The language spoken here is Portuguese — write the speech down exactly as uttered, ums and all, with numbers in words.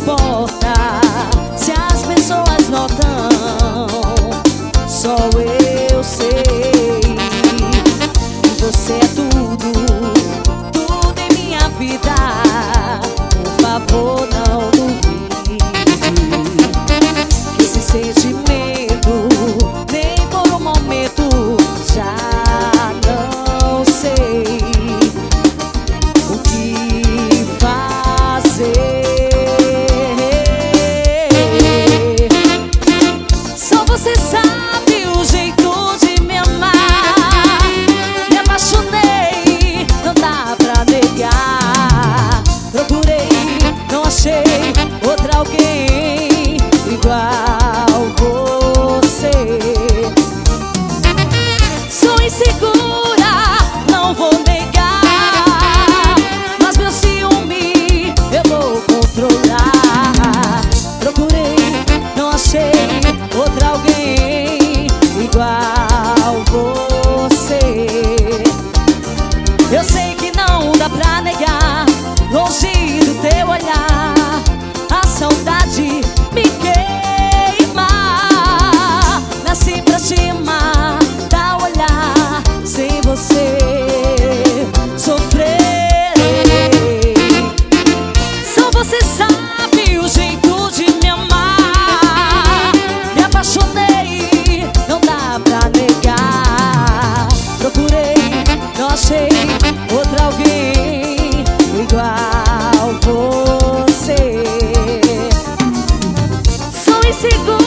importa se as pessoas notam, só eu sei que você é tudo, tudo em minha vida. Por favor, não duvide que esse sentimento nem por um momento já não sei o que fazer. Só você sabe o jeito de me amar. Me apaixonei, não dá pra negar. Procurei, não achei outra alguém igual você. Sou insegura, não vou negar, mas meu ciúme eu vou controlar. Procurei, não achei outra alguém igual você. Eu sei que não dá pra negar, longe do teu olhar, a saudade me queima. Nasci pra te amar, dá olhar, sem você sofrerei. Só você sabe o jeito de me amar. Me apaixonei, não dá pra negar. Procurei, não achei outra alguém igual você. Sou insegura,